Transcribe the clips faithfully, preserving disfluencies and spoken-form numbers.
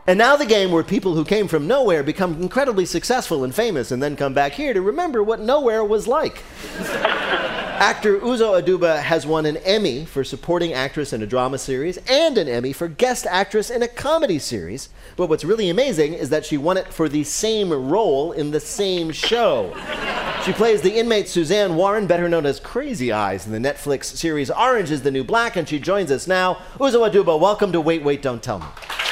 And now the game where people who came from nowhere become incredibly successful and famous and then come back here to remember what nowhere was like. Actor Uzo Aduba has won an Emmy for supporting actress in a drama series and an Emmy for guest actress in a comedy series. But what's really amazing is that she won it for the same role in the same show. She plays the inmate Suzanne Warren, better known as Crazy Eyes, in the Netflix series Orange is the New Black, and she joins us now. Uzo Aduba, welcome to Wait, Wait, Don't Tell Me.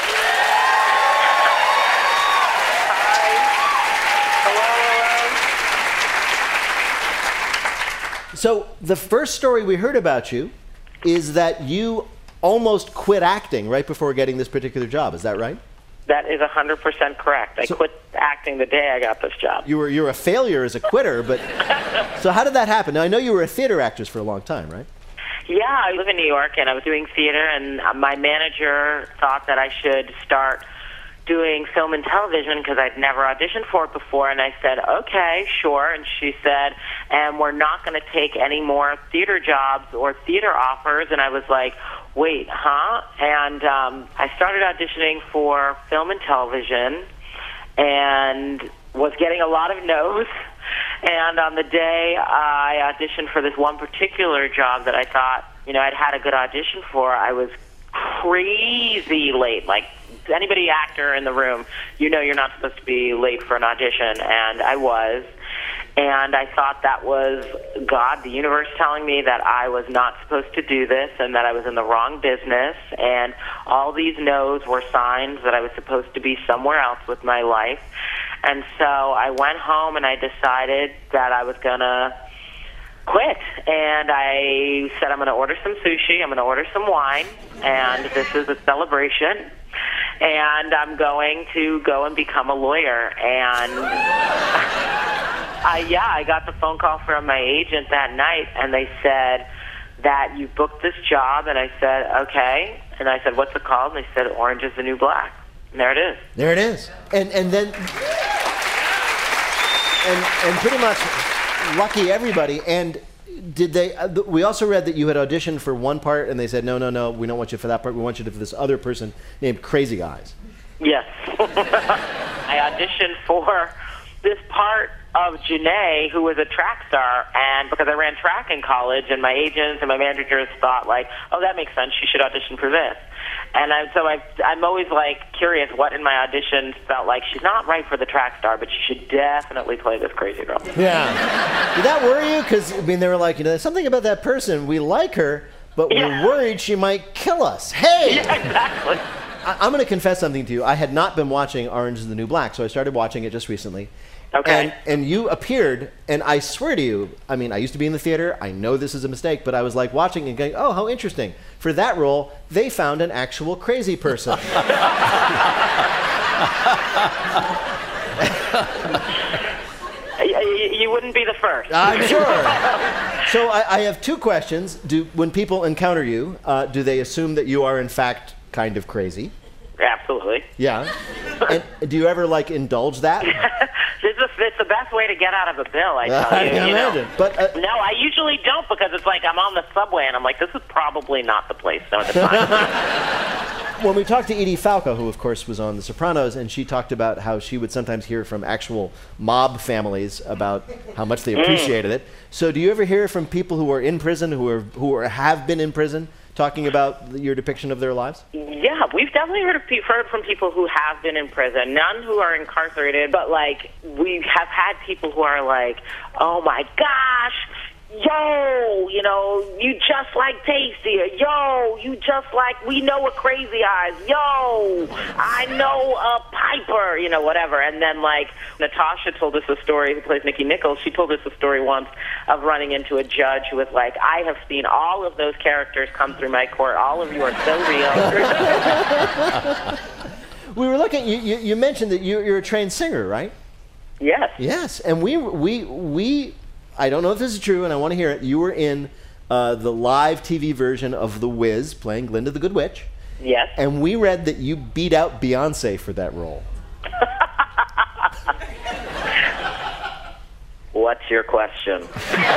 So the first story we heard about you is that you almost quit acting right before getting this particular job. Is that right? That is one hundred percent correct. I so, quit acting the day I got this job. You were you were a failure as a quitter, but so how did that happen? Now, I know you were a theater actress for a long time, right? Yeah, I live in New York, and I was doing theater, and my manager thought that I should start doing film and television because I'd never auditioned for it before, and I said, okay, sure, and she said, and we're not going to take any more theater jobs or theater offers, and I was like, wait, huh? And um, I started auditioning for film and television and was getting a lot of no's, and on the day I auditioned for this one particular job that I thought, you know, I'd had a good audition for, I was crazy late, like anybody actor in the room, you know you're not supposed to be late for an audition, and I was. And I thought that was God, the universe, telling me that I was not supposed to do this and that I was in the wrong business. And all these no's were signs that I was supposed to be somewhere else with my life. And so I went home and I decided that I was going to quit. And I said, I'm going to order some sushi, I'm going to order some wine, and this is a celebration. And I'm going to go and become a lawyer. And I, yeah, I got the phone call from my agent that night, and they said that you booked this job. And I said, okay. And I said, what's it called? And they said, Orange is the New Black. And there it is. There it is. And and then, and and pretty much lucky everybody. And did they? Uh, we also read that you had auditioned for one part, and they said, no, no, no, we don't want you for that part. We want you to for this other person named Crazy Eyes. Yes. I auditioned for this part of Janae, who was a track star, and because I ran track in college, and my agents and my managers thought, like, oh, that makes sense, she should audition for this. And I, so I, I'm always, like, curious what in my auditions felt like, she's not right for the track star, but she should definitely play this crazy girl. Yeah. Did that worry you? Because, I mean, they were like, you know, there's something about that person, we like her, but Yeah. we're worried she might kill us. Hey! Yeah, exactly. I, I'm going to confess something to you. I had not been watching Orange is the New Black, so I started watching it just recently. Okay. And, and you appeared, and I swear to you, I mean, I used to be in the theater, I know this is a mistake, but I was like watching and going, oh, how interesting. For that role, they found an actual crazy person. You wouldn't be the first. I'm sure. So I, I have two questions. Do, when people encounter you, uh, do they assume that you are, in fact, kind of crazy? Absolutely. Yeah. And do you ever, like, indulge that? It's, a, it's the best way to get out of a bill, I tell I you. can you know? imagine. But, uh, no, I usually don't, because it's like I'm on the subway and I'm like, this is probably not the place. No, it's not. When we talked to Edie Falco, who of course was on The Sopranos, and she talked about how she would sometimes hear from actual mob families about how much they appreciated mm. it. So do you ever hear from people who are in prison, who are who are, have been in prison, talking about your depiction of their lives? Yeah, we've definitely heard, of pe- heard from people who have been in prison. None who are incarcerated, but like we have had people who are like, oh my gosh, yo, you know, you just like Tasty, or yo, you just like, we know a Crazy Eyes, yo, I know a Piper, you know, whatever. And then, like, Natasha told us a story, who plays Nikki Nichols, she told us a story once of running into a judge who was like, I have seen all of those characters come through my court, all of you are so real. We were looking, you, you, you mentioned that you, you're a trained singer, right? Yes. Yes, and we, we, we, I don't know if this is true, and I want to hear it. You were in uh, the live T V version of The Wiz, playing Glinda the Good Witch. Yes. And we read that you beat out Beyonce for that role. What's your question?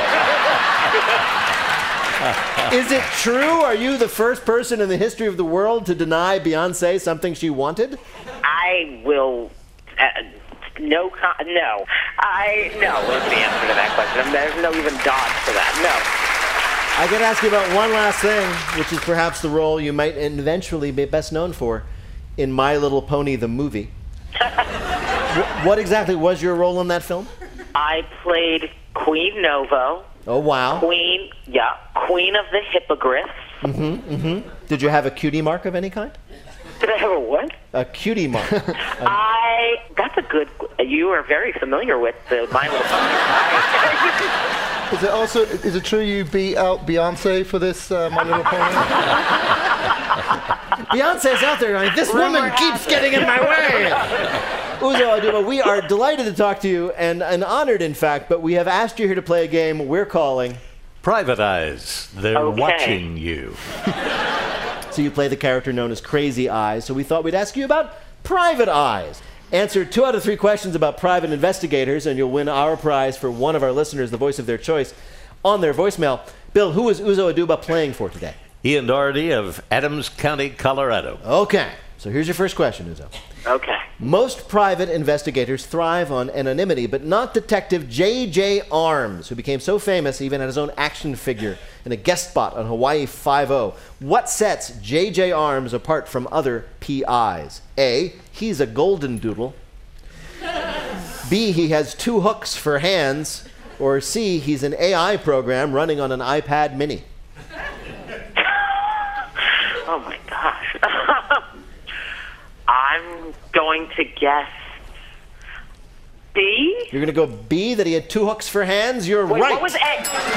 Is it true? Are you the first person in the history of the world to deny Beyonce something she wanted? I will. Uh, no, con- no. I no is the answer to that question. There's no even dodge for that. No. I can ask you about one last thing, which is perhaps the role you might eventually be best known for in My Little Pony, the movie. w- what exactly was your role in that film? I played Queen Novo. Oh, wow. Queen, yeah, Queen of the Hippogriffs. Mm-hmm, mm-hmm. Did you have a cutie mark of any kind? Did I have a what? A cutie mark. I, that's a good, you are very familiar with the My Little Pony. Is it also, is it true you beat out Beyonce for this uh, My Little Pony? Beyonce's out there going, this woman Rumor keeps has it. getting in my way. Uzo Aduba, we are delighted to talk to you, and, and honored, in fact, but we have asked you here to play a game we're calling Private Eyes. They're Okay. watching you. So you play the character known as Crazy Eyes, so we thought we'd ask you about Private Eyes. Answer two out of three questions about private investigators, and you'll win our prize for one of our listeners, the voice of their choice, on their voicemail. Bill, who is Uzo Aduba playing for today? Ian Doherty of Adams County, Colorado. Okay, so here's your first question, Uzo. Okay. Most private investigators thrive on anonymity, but not Detective J J Arms, who became so famous he even had his own action figure and a guest spot on Hawaii Five-O. What sets J J Arms apart from other P Is? A, he's a golden doodle. B, he has two hooks for hands. Or C, he's an A I program running on an iPad mini. Oh my gosh. I'm going to guess B. You're going to go B, that he had two hooks for hands? You're Wait, right. what was A?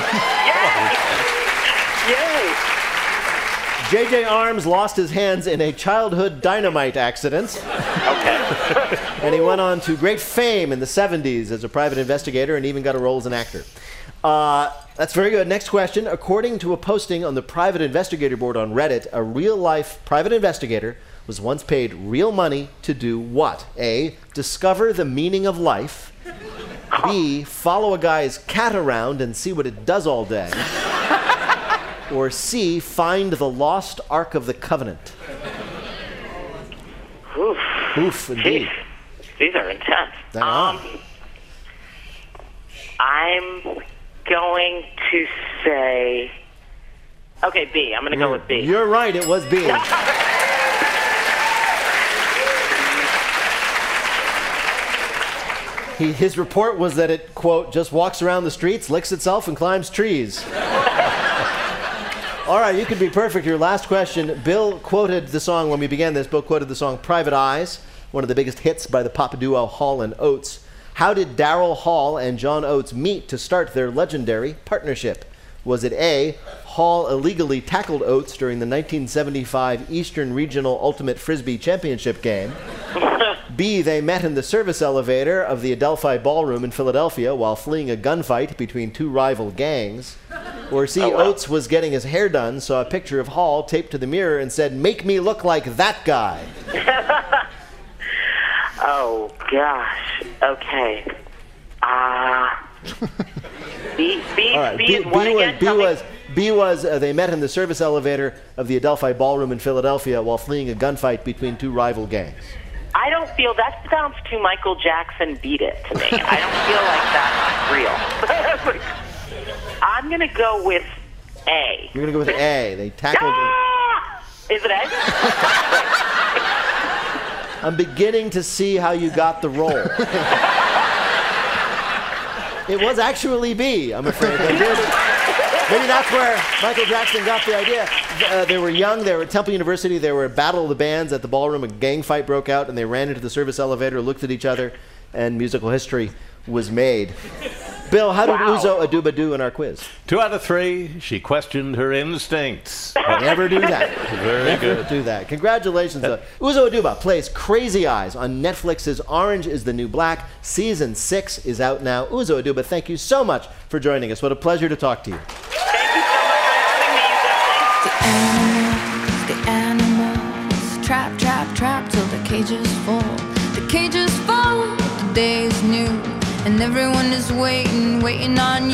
Yay! Yay! J J Arms lost his hands in a childhood dynamite accident. Okay. And he went on to great fame in the seventies as a private investigator and even got a role as an actor. Uh, that's very good. Next question. According to a posting on the private investigator board on Reddit, a real-life private investigator was once paid real money to do what? A, discover the meaning of life. B, follow a guy's cat around and see what it does all day. Or C, find the lost Ark of the Covenant. Oof. Oof, indeed. Jeez. These are intense. They are. Um, I'm going to say... Okay, B. I'm going to go with B. You're right, it was B. He, his report was that it, quote, just walks around the streets, licks itself, and climbs trees. All right, you could be perfect. Your last question. Bill quoted the song, when we began this, Bill quoted the song Private Eyes, one of the biggest hits by the pop duo Hall and Oates. How did Daryl Hall and John Oates meet to start their legendary partnership? Was it A, Hall illegally tackled Oates during the nineteen seventy-five Eastern Regional Ultimate Frisbee Championship game? B, they met in the service elevator of the Adelphi Ballroom in Philadelphia while fleeing a gunfight between two rival gangs? Or C, Oh, wow. Oates was getting his hair done, saw a picture of Hall taped to the mirror and said, "Make me look like that guy." Oh, gosh. Okay. Ah. Uh, B, B, All right, B, B, is what B again? was, B Tell me- was, B was uh, they met in the service elevator of the Adelphi Ballroom in Philadelphia while fleeing a gunfight between two rival gangs. I don't feel that sounds too Michael Jackson Beat It to me. I don't feel like that's real. I'm going to go with A. You're going to go with A. They tackled... Ah! Is it A? I'm beginning to see how you got the role. It was actually B, I'm afraid. They did. Maybe that's where Michael Jackson got the idea. Uh, they were young. They were at Temple University. They were at Battle of the Bands at the ballroom. A gang fight broke out, and they ran into the service elevator, looked at each other, and musical history was made. Bill, how did Wow. Uzo Aduba do in our quiz? Two out of three, she questioned her instincts. Never do that. Very Never good. do that. Congratulations. Uh, Uzo Aduba plays Crazy Eyes on Netflix's Orange is the New Black. Season six is out now. Uzo Aduba, thank you so much for joining us. What a pleasure to talk to you. Thank you so much for having me. The animals, the animals, trap, trap, trap till the cages fall. The cages fall, the day is new, and everyone is waiting, waiting on you.